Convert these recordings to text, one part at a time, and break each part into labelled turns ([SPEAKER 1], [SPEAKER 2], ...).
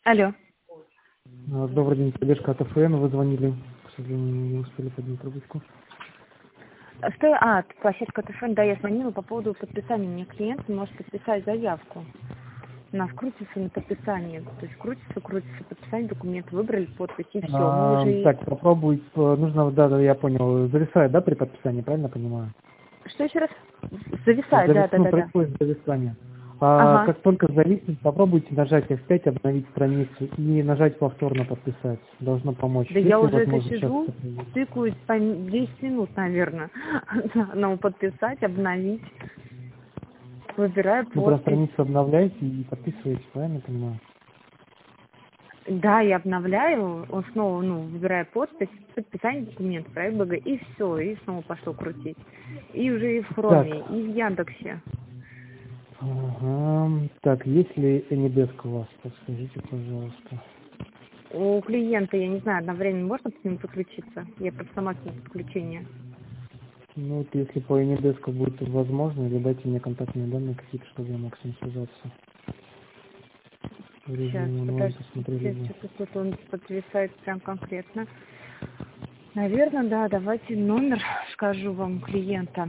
[SPEAKER 1] Алло.
[SPEAKER 2] Добрый день, поддержка от АФН. Вы звонили, к сожалению, не успели поднять трубочку.
[SPEAKER 1] Площадка ТФН, да, я звонила по поводу подписания. Мне клиент может подписать заявку. У нас крутится на подписание. То есть крутится, подписание документа, выбрали подпись и все. Мы уже...
[SPEAKER 2] Так, попробуйте, нужно, да, я понял, зависает, да, при подписании, правильно понимаю?
[SPEAKER 1] Что еще раз? Зависает, да.
[SPEAKER 2] Происходит зависание.
[SPEAKER 1] Ага.
[SPEAKER 2] Как только зависнет, попробуйте нажать F5, обновить страницу и нажать повторно подписать. Должно помочь.
[SPEAKER 1] Да я
[SPEAKER 2] Если
[SPEAKER 1] уже это
[SPEAKER 2] возможно, сейчас
[SPEAKER 1] сижу,
[SPEAKER 2] это произведите.
[SPEAKER 1] тыкаюсь по 10 минут, наверное. Ну, подписать, обновить. Выбираю
[SPEAKER 2] Ну, про
[SPEAKER 1] подпись.
[SPEAKER 2] страницу обновляете и подписываете, правильно понимаю?
[SPEAKER 1] Да, я обновляю, он снова, выбираю подпись, подписание документа, проект БГ, и все, и снова пошло крутить. И уже и в
[SPEAKER 2] Так,
[SPEAKER 1] Хроме, и в Яндексе.
[SPEAKER 2] ага. Так, есть ли AnyDesk у вас? Подскажите, пожалуйста.
[SPEAKER 1] У клиента, я не знаю, одновременно можно с ним подключиться? Я просто сама с ним подключение.
[SPEAKER 2] Ну, вот если по AnyDesk будет возможно, или дайте мне контактные данные какие-то, чтобы я мог с ним связаться. В
[SPEAKER 1] Сейчас,
[SPEAKER 2] режиме онлайн посмотрели бы.
[SPEAKER 1] подождите, тут он подвисает прям конкретно. Наверное, да, давайте номер скажу вам клиента.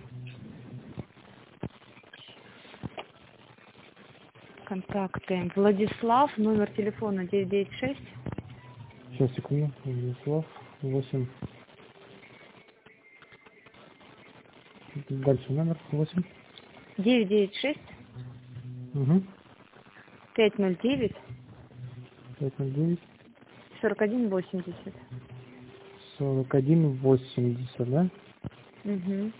[SPEAKER 1] Контакты. Владислав, номер телефона 996.
[SPEAKER 2] Сейчас, секунду. Владислав, 8. Дальше номер 8.
[SPEAKER 1] 996
[SPEAKER 2] Угу.
[SPEAKER 1] 509
[SPEAKER 2] 509
[SPEAKER 1] 4180.
[SPEAKER 2] 4180, да?
[SPEAKER 1] Угу.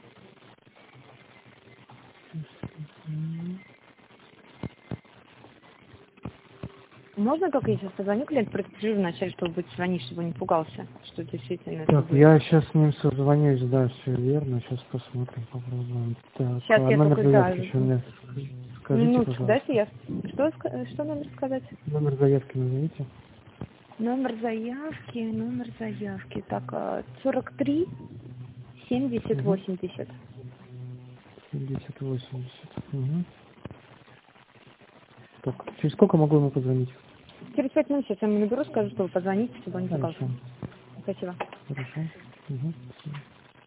[SPEAKER 1] Можно только я сейчас позвоню клиенту, предупрежу вначале, чтобы будет звонить, чтобы он не пугался, что действительно это
[SPEAKER 2] Так,
[SPEAKER 1] будет.
[SPEAKER 2] я сейчас с ним созвонюсь, да, все верно. Сейчас посмотрим, попробуем. Так,
[SPEAKER 1] Сейчас я
[SPEAKER 2] номер
[SPEAKER 1] только, да,
[SPEAKER 2] заявки еще мне скажите,
[SPEAKER 1] минуточку, дайте
[SPEAKER 2] пожалуйста.
[SPEAKER 1] я... Что номер сказать?
[SPEAKER 2] Номер заявки назовите.
[SPEAKER 1] Номер заявки. Так, 43 70
[SPEAKER 2] Угу.
[SPEAKER 1] 80.
[SPEAKER 2] 7080. Угу. Так, через сколько могу ему позвонить?
[SPEAKER 1] Через 5 минут сейчас я ему наберу, скажу, что вы позвоните, чтобы он не пугался.
[SPEAKER 2] Хорошо.
[SPEAKER 1] Спасибо.
[SPEAKER 2] Хорошо. Угу.